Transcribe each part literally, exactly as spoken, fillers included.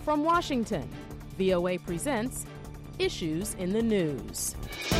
From Washington, V O A presents Issues in the News.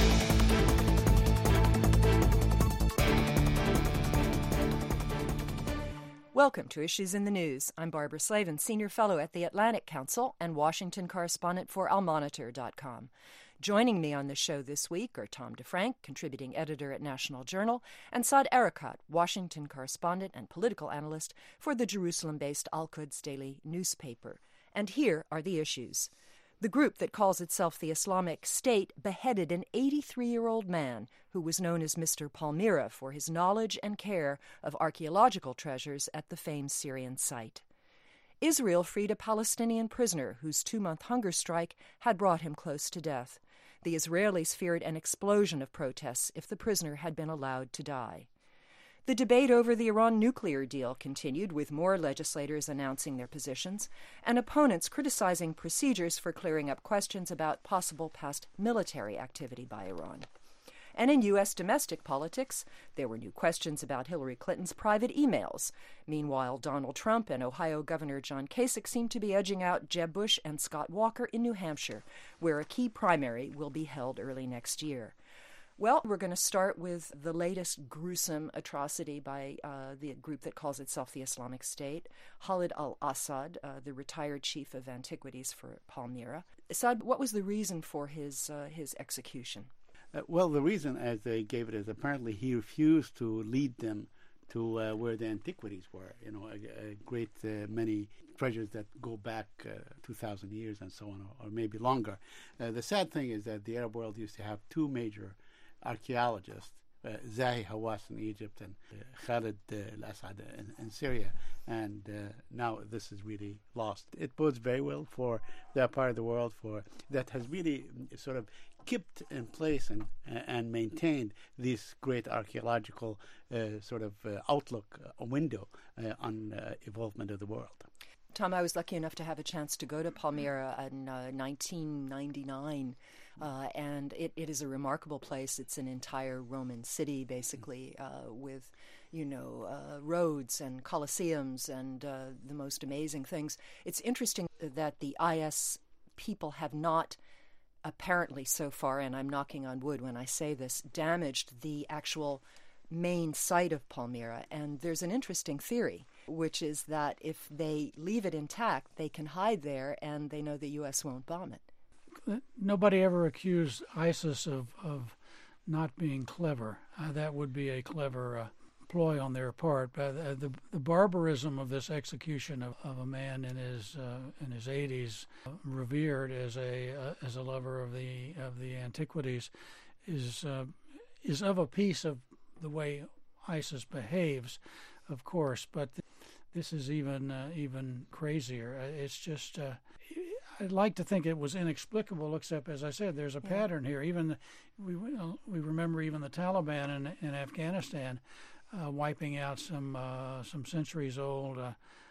Welcome to Issues in the News. I'm Barbara Slavin, Senior Fellow at the Atlantic Council and Washington correspondent for Al Monitor dot com. Joining me on the show this week are Tom DeFrank, contributing editor at National Journal, and Saad Erekat, Washington correspondent and political analyst for the Jerusalem-based Al-Quds daily newspaper. And here are the issues. The group that calls itself the Islamic State beheaded an eighty-three-year-old man who was known as Mister Palmyra for his knowledge and care of archaeological treasures at the famed Syrian site. Israel freed a Palestinian prisoner whose two-month hunger strike had brought him close to death. The Israelis feared an explosion of protests if the prisoner had been allowed to die. The debate over the Iran nuclear deal continued, with more legislators announcing their positions and opponents criticizing procedures for clearing up questions about possible past military activity by Iran. And in U S domestic politics, there were new questions about Hillary Clinton's private emails. Meanwhile, Donald Trump and Ohio Governor John Kasich seem to be edging out Jeb Bush and Scott Walker in New Hampshire, where a key primary will be held early next year. Well, we're going to start with the latest gruesome atrocity by uh, the group that calls itself the Islamic State, Khalid al-Assad, uh, the retired chief of antiquities for Palmyra. Saad, what was the reason for his uh, his execution? Uh, well, the reason, as they gave it, is apparently he refused to lead them to uh, where the antiquities were. You know, a, a great uh, many treasures that go back uh, two thousand years and so on, or, or maybe longer. Uh, the sad thing is that the Arab world used to have two major archaeologists, uh, Zahi Hawass in Egypt and uh, Khalid uh, al-Assad in, in Syria, and uh, now this is really lost. It bodes very well for that part of the world for that has really sort of kept in place and and maintained this great archaeological uh, sort of uh, outlook, a uh, window uh, on uh, evolvement of the world. Tom, I was lucky enough to have a chance to go to Palmyra in uh, nineteen ninety-nine, uh, and it, it is a remarkable place. It's an entire Roman city, basically, uh, with, you know, uh, roads and colosseums and uh, the most amazing things. It's interesting that the I S people have not apparently so far, and I'm knocking on wood when I say this, damaged the actual main site of Palmyra. And there's an interesting theory, which is that if they leave it intact, they can hide there and they know the U S won't bomb it. Nobody ever accused ISIS of, of not being clever. Uh, that would be a clever uh, ploy on their part. But uh, the, the barbarism of this execution of, of a man in his uh, in his eighties, uh, revered as a uh, as a lover of the of the antiquities, is uh, is of a piece of the way ISIS behaves, of course. But th- this is even uh, even crazier. Uh, it's just. Uh, I'd like to think it was inexplicable, except, as I said, there's a yeah. pattern here. Even we we remember even the Taliban in in Afghanistan uh, wiping out some uh, some centuries old uh,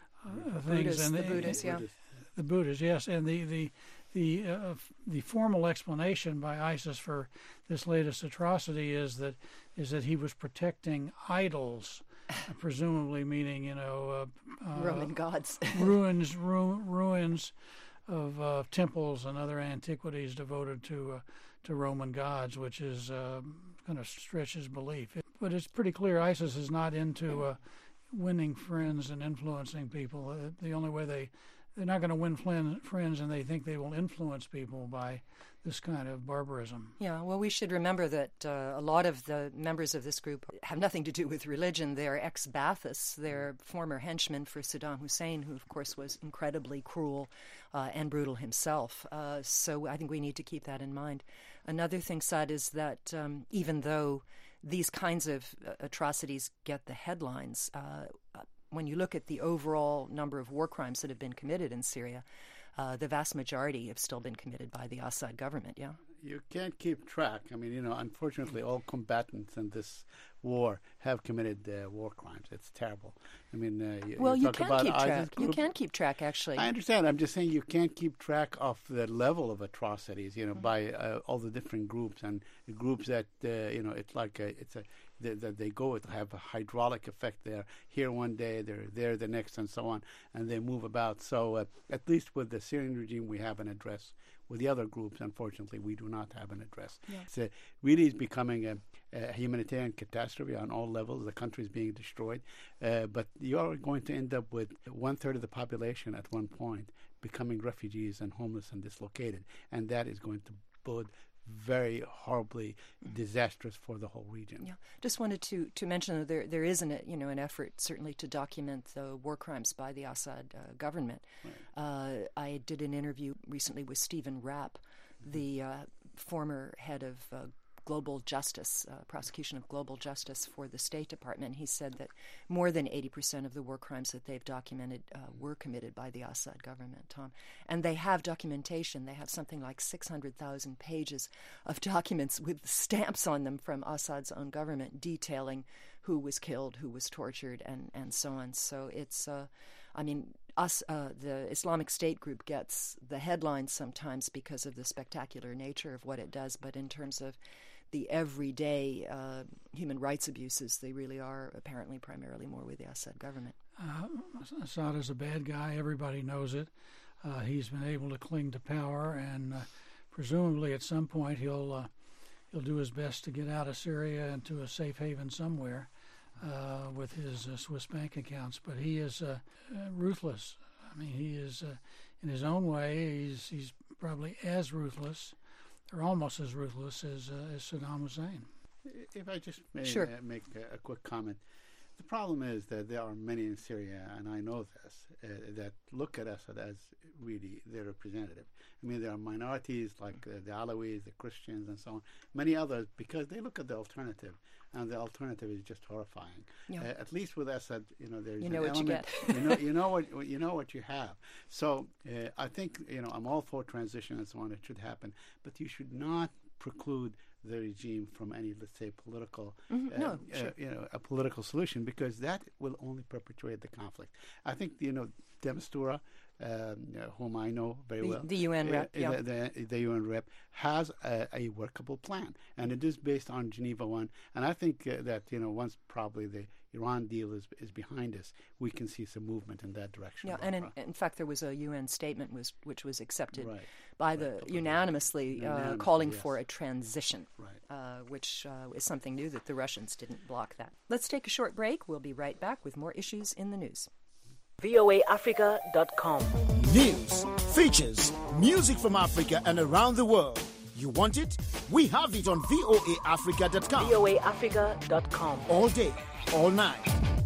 uh, things. Buddhists, and the, the Buddhists, yeah, the Buddhists, yes, and the the the uh, the formal explanation by ISIS for this latest atrocity is that is that he was protecting idols. Uh, presumably meaning, you know, uh, uh, Roman gods, ruins, ru- ruins. of uh, temples and other antiquities devoted to uh, to Roman gods, which is uh, kind of stretches belief. It, but it's pretty clear ISIS is not into uh, winning friends and influencing people. Uh, the only way they they're not going to win fl- friends, and they think they will influence people by this kind of barbarism. Yeah, well, we should remember that uh, a lot of the members of this group have nothing to do with religion. They're ex-Baathists. They're former henchmen for Saddam Hussein, who, of course, was incredibly cruel uh, and brutal himself. Uh, so I think we need to keep that in mind. Another thing, Saad, is that um, even though these kinds of uh, atrocities get the headlines, uh, when you look at the overall number of war crimes that have been committed in Syria, Uh, the vast majority have still been committed by the Assad government, yeah? You can't keep track. I mean, you know, unfortunately, all combatants in this war have committed uh, war crimes. It's terrible. I mean, uh, you, well, you, you talk can about keep ISIS track. group. You can keep track, actually. I understand. I'm just saying you can't keep track of the level of atrocities, you know, mm-hmm. by uh, all the different groups and groups that, uh, you know, it's like a, it's a that, that they go, it'll have a hydraulic effect there. Here one day, they're there the next, and so on, and they move about. So uh, at least with the Syrian regime, we have an address. With the other groups, unfortunately, we do not have an address. Yeah. It's a, really is becoming a, a humanitarian catastrophe on all levels. The country is being destroyed. Uh, but you are going to end up with one-third of the population at one point becoming refugees and homeless and dislocated. And that is going to bode very horribly disastrous for the whole region. Yeah, just wanted to, to mention that there there is an you know an effort certainly to document the war crimes by the Assad uh, government. Right. Uh, I did an interview recently with Stephen Rapp, the uh, former head of uh, global justice, uh, prosecution of global justice for the State Department. He said that more than eighty percent of the war crimes that they've documented uh, were committed by the Assad government, Tom. And they have documentation. They have something like six hundred thousand pages of documents with stamps on them from Assad's own government detailing who was killed, who was tortured, and, and so on. So it's, uh, I mean, us, uh, the Islamic State group gets the headlines sometimes because of the spectacular nature of what it does, but in terms of the everyday uh, human rights abuses, they really are apparently primarily more with the Assad government. Uh, Assad is a bad guy. Everybody knows it. Uh, he's been able to cling to power, and uh, presumably at some point he'll uh, he'll do his best to get out of Syria and to a safe haven somewhere uh, with his uh, Swiss bank accounts. But he is uh, uh, ruthless. I mean, he is uh, in his own way. He's he's probably as ruthless, or almost as ruthless as, uh, as Saddam Hussein. If I just may sure. uh, make a, a quick comment. The problem is that there are many in Syria, and I know this, uh, that look at Assad as really their representative. I mean, there are minorities like uh, the Alawis, the Christians, and so on, many others, because they look at the alternative, and the alternative is just horrifying. Yeah. Uh, at least with Assad, you know, there's you know an what element, you get. you know, you know what you know what you have. So uh, I think you know I'm all for transition and so on. It should happen, but you should not preclude the regime from any, let's say, political, mm-hmm. uh, no, sure. uh, you know, a political solution, because that will only perpetuate the conflict. I think, you know, de Mistura, um, uh, whom I know very the, well, the U N rep, uh, yeah. the, the, the U N rep has a, a workable plan, and it is based on Geneva One. And I think uh, that, you know, once probably the Iran deal is is behind us, we can see some movement in that direction. Yeah, and in, in fact, there was a U N statement was which was accepted right. by right. the Right. unanimously, uh, unanimously calling yes. for a transition, right. uh, which uh, is something new that the Russians didn't block that. Let's take a short break. We'll be right back with more issues in the news. V O A Africa dot com. News, features, music from Africa and around the world. You want it? We have it on V O A Africa dot com. V O A Africa dot com. All day, all night.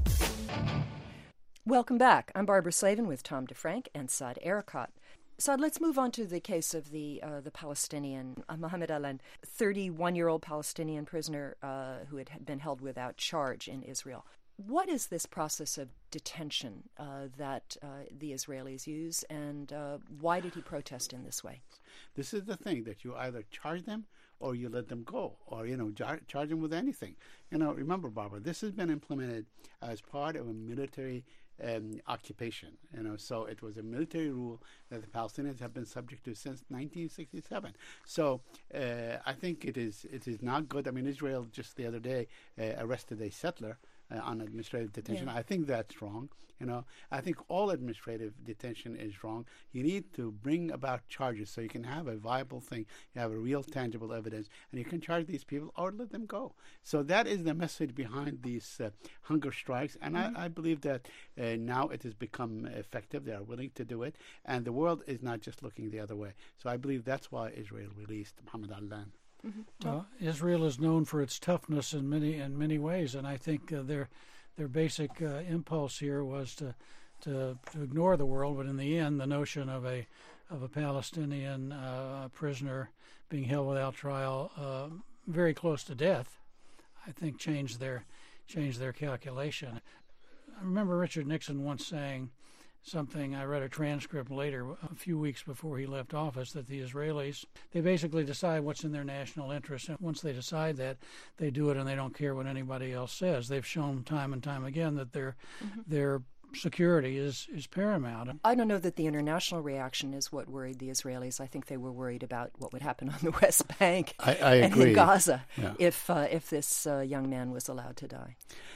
Welcome back. I'm Barbara Slavin with Tom DeFrank and Saad Erekat. Saad, let's move on to the case of the uh, the Palestinian, uh, Mohammed Alan, thirty-one-year-old Palestinian prisoner uh, who had been held without charge in Israel. What is this process of detention uh, that uh, the Israelis use, and uh, why did he protest in this way? This is the thing, that you either charge them or you let them go, or, you know, jar- charge them with anything. You know, remember, Barbara, this has been implemented as part of a military um, occupation. You know, so it was a military rule that the Palestinians have been subject to since nineteen sixty-seven. So uh, I think it is it is not good. I mean, Israel just the other day uh, arrested a settler Uh, on administrative detention. Yeah. I think that's wrong. You know, I think all administrative detention is wrong. You need to bring about charges so you can have a viable thing. You have a real tangible evidence, and you can charge these people or let them go. So that is the message behind these uh, hunger strikes, and mm-hmm. I, I believe that uh, now it has become effective. They are willing to do it, and the world is not just looking the other way. So I believe that's why Israel released Mohammed Alan. Mm-hmm. Well, Israel is known for its toughness in many in many ways, and I think uh, their their basic uh, impulse here was to, to to ignore the world. But in the end, the notion of a of a Palestinian uh, prisoner being held without trial, uh, very close to death, I think changed their changed their calculation. I remember Richard Nixon once saying something, I read a transcript later, a few weeks before he left office, that the Israelis, they basically decide what's in their national interest. And once they decide that, they do it and they don't care what anybody else says. They've shown time and time again that their mm-hmm. their security is, is paramount. I don't know that the international reaction is what worried the Israelis. I think they were worried about what would happen on the West Bank I, I and agree. in Gaza Yeah. if uh, if this uh, young man was allowed to die.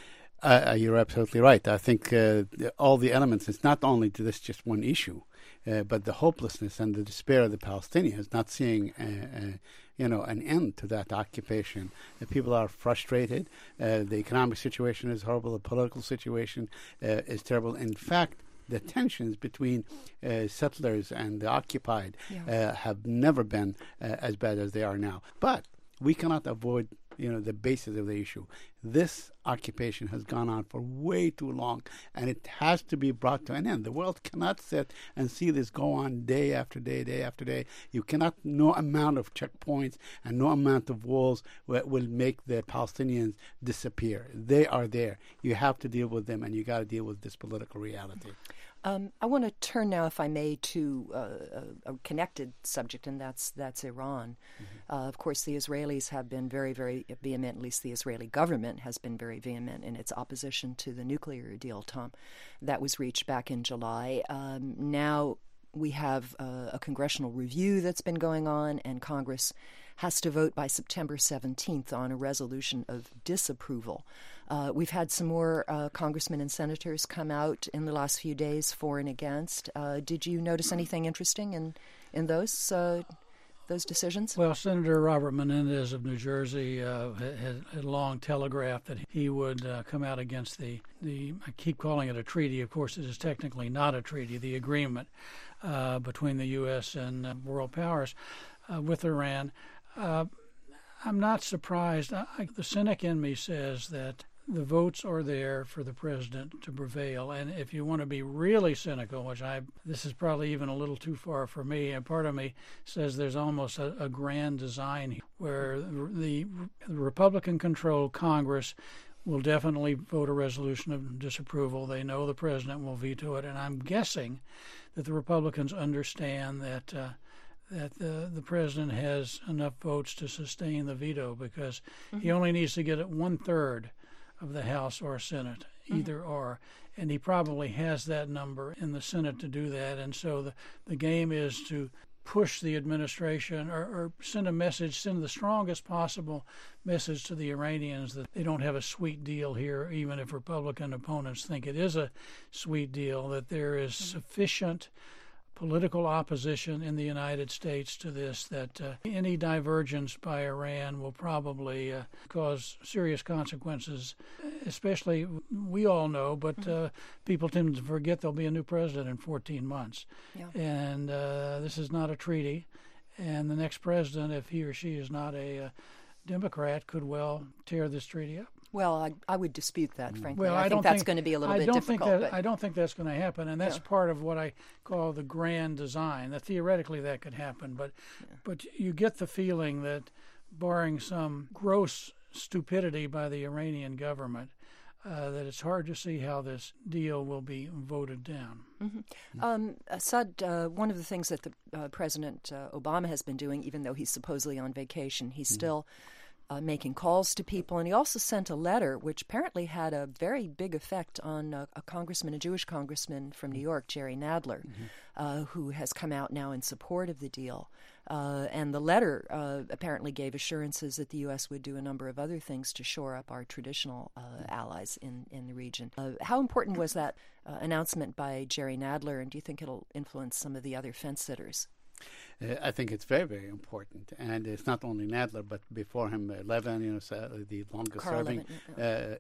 Uh, you're absolutely right. I think uh, the, all the elements, it's not only to this just one issue, uh, but the hopelessness and the despair of the Palestinians, not seeing uh, uh, you know, an end to that occupation. The people are frustrated. Uh, the economic situation is horrible. The political situation uh, is terrible. In fact, the tensions between uh, settlers and the occupied Yeah. uh, have never been uh, as bad as they are now. But we cannot avoid, you know, the basis of the issue. This occupation has gone on for way too long, and it has to be brought to an end. The world cannot sit and see this go on day after day, day after day. You cannot, no amount of checkpoints and no amount of walls will, will make the Palestinians disappear. They are there. You have to deal with them, and you got to deal with this political reality. Um, I want to turn now, if I may, to uh, a, a connected subject, and that's that's Iran. Mm-hmm. Uh, of course, the Israelis have been very, very vehement, at least the Israeli government has been very vehement in its opposition to the nuclear deal, Tom, that was reached back in July. Um, now we have uh, a congressional review that's been going on, and Congress has to vote by September seventeenth on a resolution of disapproval. Uh, we've had some more uh, congressmen and senators come out in the last few days for and against. Uh, did you notice anything interesting in, in those uh, those decisions? Well, Senator Robert Menendez of New Jersey uh, had, had long telegraphed that he would uh, come out against the, the, I keep calling it a treaty. Of course, it is technically not a treaty, the agreement uh, between the U S and uh, world powers uh, with Iran. Uh, I'm not surprised. I, I, the cynic in me says that the votes are there for the president to prevail. And if you want to be really cynical, which I, this is probably even a little too far for me, and part of me says there's almost a, a grand design here where the, the Republican-controlled Congress will definitely vote a resolution of disapproval. They know the president will veto it. And I'm guessing that the Republicans understand that uh, that the, the president has enough votes to sustain the veto because mm-hmm. he only needs to get it one-third of the House or Senate, either mm-hmm. or, and he probably has that number in the Senate to do that. And so the, the game is to push the administration or, or send a message, send the strongest possible message to the Iranians that they don't have a sweet deal here, even if Republican opponents think it is a sweet deal, that there is mm-hmm. sufficient political opposition in the United States to this, that uh, any divergence by Iran will probably uh, cause serious consequences, especially, we all know, but mm-hmm. uh, people tend to forget there'll be a new president in fourteen months. Yeah. And uh, this is not a treaty. And the next president, if he or she is not a uh, Democrat, could well tear this treaty up. Well, I, I would dispute that, frankly. Well, I, I think don't that's think, going to be a little I bit don't difficult. Think that, but I don't think that's going to happen, and that's yeah. part of what I call the grand design. That theoretically that could happen, but yeah. but you get the feeling that, barring some gross stupidity by the Iranian government, uh, that it's hard to see how this deal will be voted down. Mm-hmm. Um, Assad, uh, one of the things that the uh, President uh, Obama has been doing, even though he's supposedly on vacation, he's mm-hmm. still Uh, making calls to people, and he also sent a letter which apparently had a very big effect on uh, a congressman, a Jewish congressman from New York, Jerry Nadler, mm-hmm. uh, who has come out now in support of the deal. Uh, and the letter uh, apparently gave assurances that the U S would do a number of other things to shore up our traditional uh, allies in, in the region. Uh, how important was that uh, announcement by Jerry Nadler, and do you think it'll influence some of the other fence-sitters? Uh, I think it's very, very important, and it's not only Nadler, but before him, uh, Levin, you know, uh, the longest-serving, uh,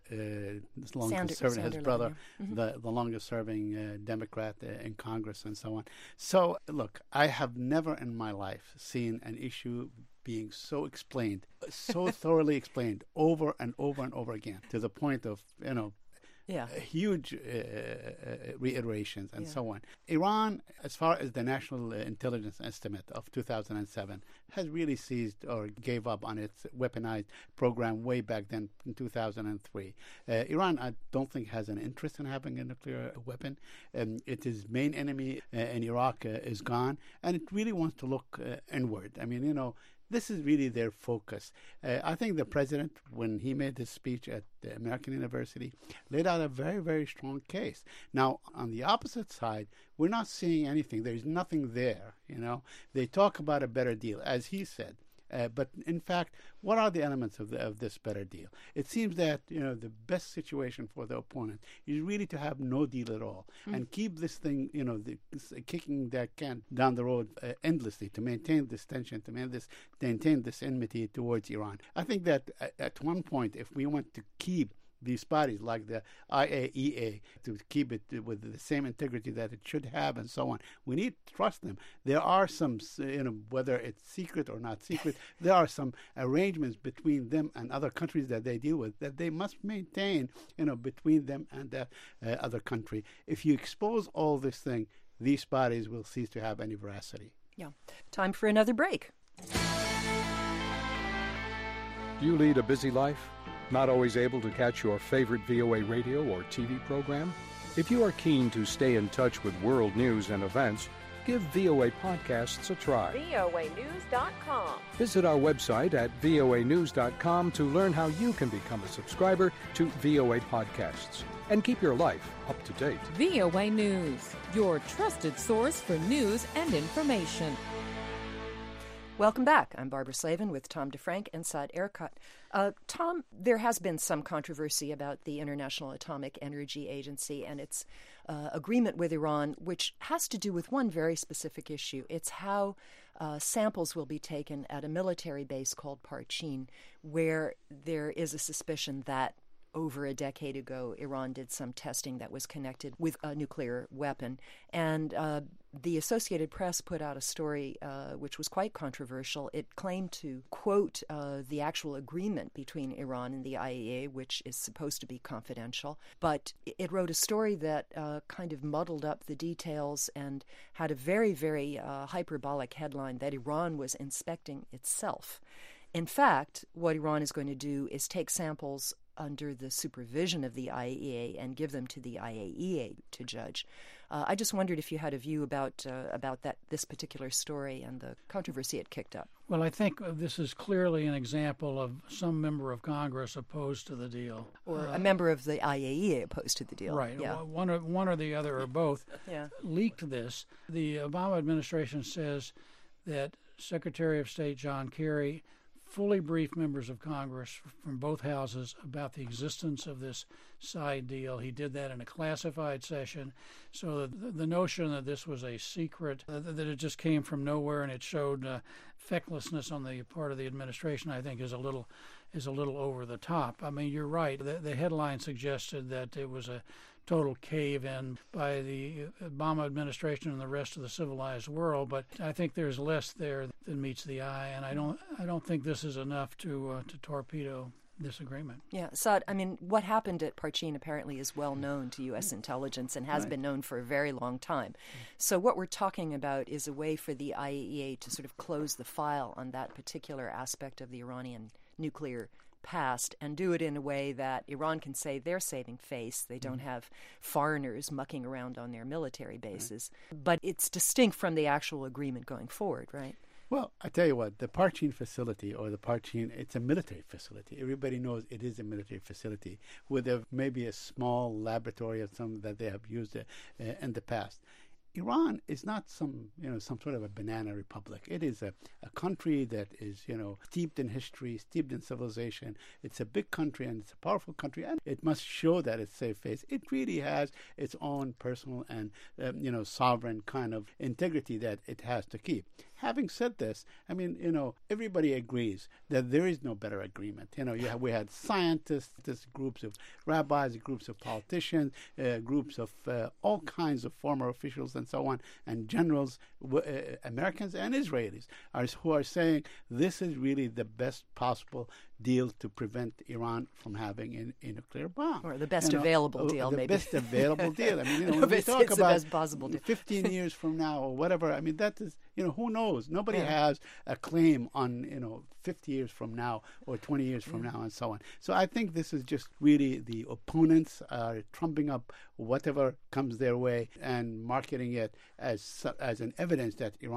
uh, longest-serving, his brother, yeah. mm-hmm. the the longest-serving uh, Democrat uh, in Congress, and so on. So, look, I have never in my life seen an issue being so explained, so thoroughly explained, over and over and over again, to the point of, you know, Yeah, huge uh, uh, reiterations and yeah. so on. Iran, as far as the National Intelligence Estimate of two thousand seven, has really seized or gave up on its weaponized program way back then in two thousand three. Uh, Iran, I don't think, has an interest in having a nuclear weapon. Um, its main enemy uh, in Iraq uh, is gone, and it really wants to look uh, inward. I mean, you know, This is really their focus. Uh, I think the president, when he made this speech at the American University, laid out a very, very strong case. Now, on the opposite side, we're not seeing anything. There's nothing there, you know. They talk about a better deal, as he said. Uh, but in fact, what are the elements of, the, of this better deal? It seems that, you know, the best situation for the opponent is really to have no deal at all mm. and keep this thing, you know, the, this, uh, kicking that can down the road uh, endlessly to maintain this tension, to maintain this, maintain this enmity towards Iran. I think that at, at one point, if we want to keep these bodies like the I A E A to keep it with the same integrity that it should have and so on, we need to trust them. There are some, you know, whether it's secret or not secret, there are some arrangements between them and other countries that they deal with that they must maintain, you know, between them and that uh, other country. If you expose all this thing, these bodies will cease to have any veracity. Yeah. Time for another break. Do you lead a busy life? Not always able to catch your favorite V O A radio or T V program? If you are keen to stay in touch with world news and events, give V O A Podcasts a try. V O A news dot com. Visit our website at V O A news dot com to learn how you can become a subscriber to V O A Podcasts and keep your life up to date. V O A News, your trusted source for news and information. Welcome back. I'm Barbara Slavin with Tom DeFrank and Saad Erkat. Uh, Tom, there has been some controversy about the International Atomic Energy Agency and its uh, agreement with Iran, which has to do with one very specific issue. It's how uh, samples will be taken at a military base called Parchin, where there is a suspicion that over a decade ago, Iran did some testing that was connected with a nuclear weapon. And uh, the Associated Press put out a story uh, which was quite controversial. It claimed to quote uh, the actual agreement between Iran and the I A E A, which is supposed to be confidential. But it wrote a story that uh, kind of muddled up the details and had a very, very uh, hyperbolic headline that Iran was inspecting itself. In fact, what Iran is going to do is take samples under the supervision of the I A E A and give them to the I A E A to judge. Uh, I just wondered if you had a view about uh, about that this particular story and the controversy it kicked up. Well, I think this is clearly an example of some member of Congress opposed to the deal. Or uh, a member of the I A E A opposed to the deal. Right. Yeah. One or, one or the other or both yeah. leaked this. The Obama administration says that Secretary of State John Kerry fully briefed members of Congress from both houses about the existence of this side deal. He did that in a classified session. So the, the notion that this was a secret, uh, that it just came from nowhere and it showed uh, fecklessness on the part of the administration, I think is a little is a little over the top. I mean, you're right. The, the headline suggested that it was a total cave-in by the Obama administration and the rest of the civilized world, but I think there's less there than meets the eye, and I don't I don't think this is enough to uh, to torpedo this agreement. Yeah, Saad, I mean, what happened at Parchin apparently is well known to U S intelligence and has right. been known for a very long time. So what we're talking about is a way for the I A E A to sort of close the file on that particular aspect of the Iranian nuclear past and do it in a way that Iran can say they're saving face. They don't have foreigners mucking around on their military bases. Right. But it's distinct from the actual agreement going forward, right? Well, I tell you what, the Parchin facility or the Parchin, it's a military facility. Everybody knows it is a military facility with a, maybe a small laboratory or something that they have used uh, in the past. Iran is not some, you know, some sort of a banana republic. It is a, a country that is, you know, steeped in history, steeped in civilization. It's a big country and it's a powerful country, and it must show that it's safe face. It really has its own personal and, um, you know, sovereign kind of integrity that it has to keep. Having said this, I mean, you know, everybody agrees that there is no better agreement. You know, you have, we had scientists, this groups of rabbis, groups of politicians, uh, groups of uh, all kinds of former officials and so on, and generals, uh, Americans and Israelis, are, who are saying this is really the best possible deal to prevent Iran from having a, a nuclear bomb. Or the best you know, available uh, deal, the maybe. The best available deal. I mean, you know, No, when we it's, talk it's about the best possible deal. fifteen years from now or whatever, I mean, that is, you know, who knows? Nobody Yeah. has a claim on, you know, fifty years from now or twenty years from Yeah. now and so on. So I think this is just really the opponents are trumping up whatever comes their way and marketing it as as an evidence that Iran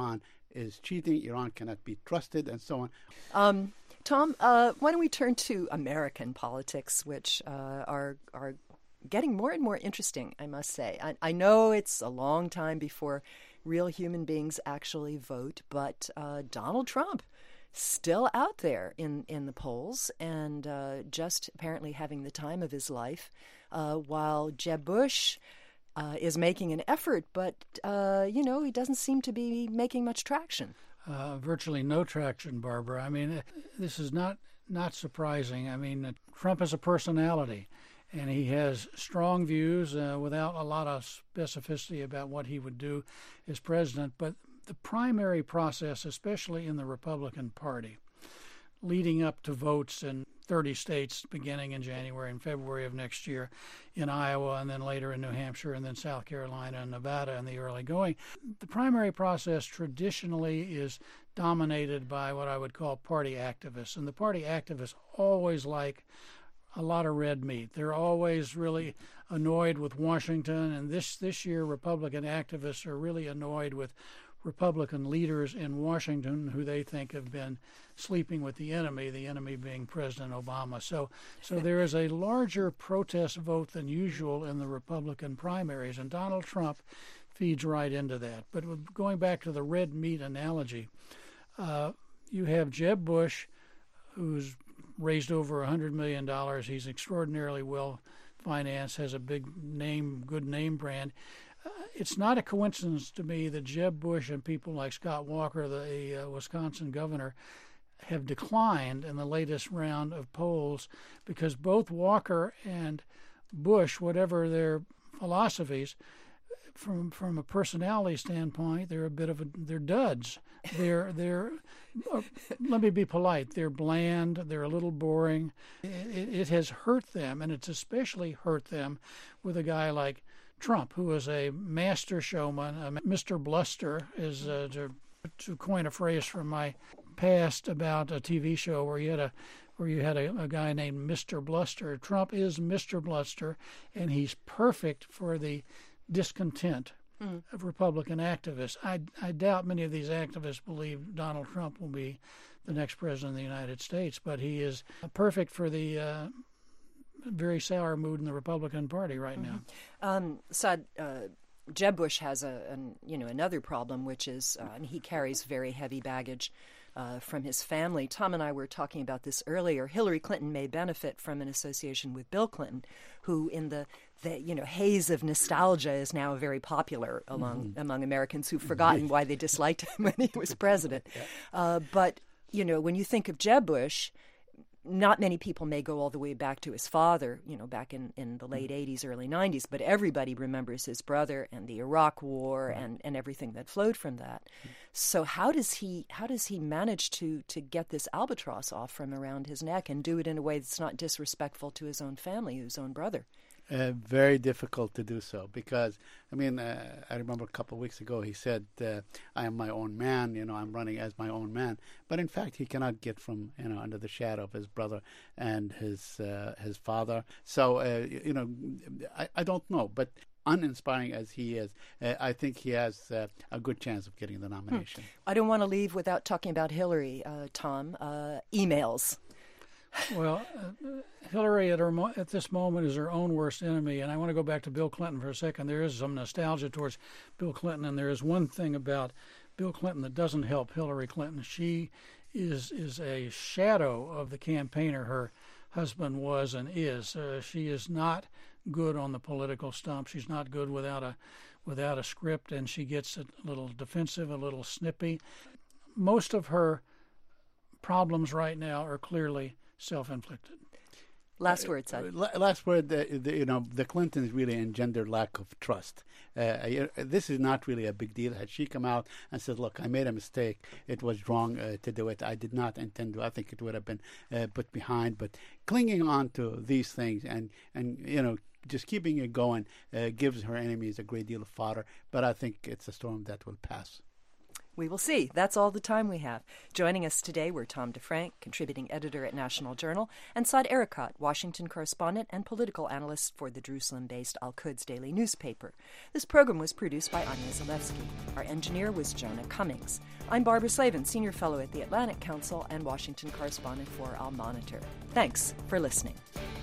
is cheating. Iran cannot be trusted, and so on. Um, Tom, uh, why don't we turn to American politics, which uh, are are getting more and more interesting, I must say. I, I know it's a long time before real human beings actually vote, but uh, Donald Trump still out there in, in the polls and uh, just apparently having the time of his life, uh, while Jeb Bush uh, is making an effort, but, uh, you know, he doesn't seem to be making much traction. Uh, virtually no traction, Barbara. I mean, this is not, not surprising. I mean, Trump is a personality, and he has strong views uh, without a lot of specificity about what he would do as president. But the primary process, especially in the Republican Party, leading up to votes in thirty states beginning in January and February of next year, in Iowa and then later in New Hampshire and then South Carolina and Nevada in the early going, the primary process traditionally is dominated by what I would call party activists. And the party activists always like a lot of red meat. They're always really annoyed with Washington, and this, this year Republican activists are really annoyed with Republican leaders in Washington who they think have been sleeping with the enemy, the enemy being President Obama. So so there is a larger protest vote than usual in the Republican primaries, and Donald Trump feeds right into that. But with, going back to the red meat analogy, uh, you have Jeb Bush, who's raised over one hundred million dollars. He's extraordinarily well financed, has a big name, good name brand. Uh, it's not a coincidence to me that Jeb Bush and people like Scott Walker, the uh, Wisconsin governor, have declined in the latest round of polls, because both Walker and Bush, whatever their philosophies, from from a personality standpoint, they're a bit of a they're duds. They're they're uh, let me be polite. They're bland. They're a little boring. It, it has hurt them, and it's especially hurt them with a guy like Trump, who is a master showman. Uh, Mister Bluster is uh, to to coin a phrase from my past about a T V show where you had a where you had a, a guy named Mister Bluster. Trump is Mister Bluster, and he's perfect for the discontent mm. of Republican activists. I, I doubt many of these activists believe Donald Trump will be the next president of the United States, but he is perfect for the uh, very sour mood in the Republican Party right mm-hmm. now. Um, Saad, uh, Jeb Bush has a, an, you know, another problem, which is uh, and he carries very heavy baggage Uh, from his family. Tom and I were talking about this earlier. Hillary Clinton may benefit from an association with Bill Clinton, who in the, the you know haze of nostalgia is now very popular among mm-hmm. among Americans who've forgotten why they disliked him when he was president. Yeah. Uh, but, you know, when you think of Jeb Bush, not many people may go all the way back to his father, you know, back in, in the late eighties, early nineties, but everybody remembers his brother and the Iraq War and, and everything that flowed from that. So how does he how does he manage to, to get this albatross off from around his neck and do it in a way that's not disrespectful to his own family, his own brother? Uh, very difficult to do so because, I mean, uh, I remember a couple of weeks ago he said, uh, I am my own man, you know, I'm running as my own man. But in fact, he cannot get from, you know, under the shadow of his brother and his uh, his father. So, uh, you know, I, I don't know. But uninspiring as he is, uh, I think he has uh, a good chance of getting the nomination. Hmm. I don't want to leave without talking about Hillary, uh, Tom. Uh, emails. Well, uh, Hillary at, her mo- at this moment is her own worst enemy, and I want to go back to Bill Clinton for a second. There is some nostalgia towards Bill Clinton, and there is one thing about Bill Clinton that doesn't help Hillary Clinton. She is is a shadow of the campaigner her husband was and is. Uh, she is not good on the political stump. She's not good without a without a script, and she gets a little defensive, a little snippy. Most of her problems right now are clearly self-inflicted. Last word, Saad. Uh, last word, uh, the, you know, the Clintons really engendered lack of trust. Uh, this is not really a big deal. Had she come out and said, look, I made a mistake, it was wrong uh, to do it, I did not intend to, I think it would have been uh, put behind. But clinging on to these things and, and you know, just keeping it going uh, gives her enemies a great deal of fodder. But I think it's a storm that will pass. We will see. That's all the time we have. Joining us today were Tom DeFrank, contributing editor at National Journal, and Saad Erekat, Washington correspondent and political analyst for the Jerusalem-based Al-Quds daily newspaper. This program was produced by Anya Zalewski. Our engineer was Jonah Cummings. I'm Barbara Slavin, senior fellow at the Atlantic Council and Washington correspondent for Al Monitor. Thanks for listening.